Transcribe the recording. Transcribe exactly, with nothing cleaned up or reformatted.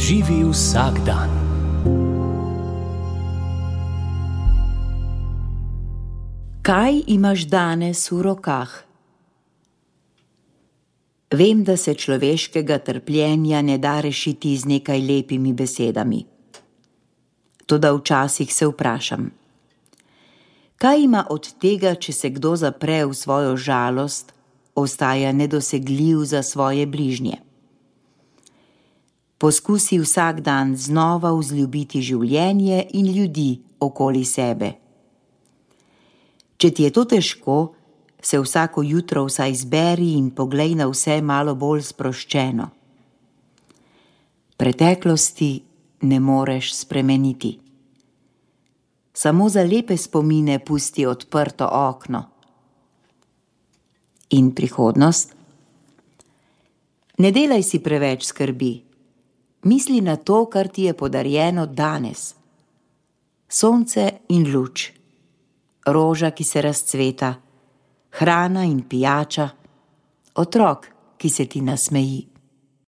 Živi vsak dan. Kaj imaš danes v rokah? Vem, da se človeškega trpljenja ne da rešiti z nekaj lepimi besedami. Toda včasih se vprašam, kaj ima od tega, če se kdo zapre v svojo žalost, ostaja nedosegljiv za svoje bližnje. Poskusi vsak dan znova vzljubiti življenje in ljudi okoli sebe. Če ti je to težko, se vsako jutro vsaj zberi in poglej na vse malo bolj sproščeno. Preteklosti ne moreš spremeniti. Samo za lepe spomine pusti odprto okno. In prihodnost? Ne delaj si preveč skrbi. Misli na to, kar ti je podarjeno danes. Sonce in luč, roža, ki se razcveta, hrana in pijača, otrok, ki se ti nasmeji.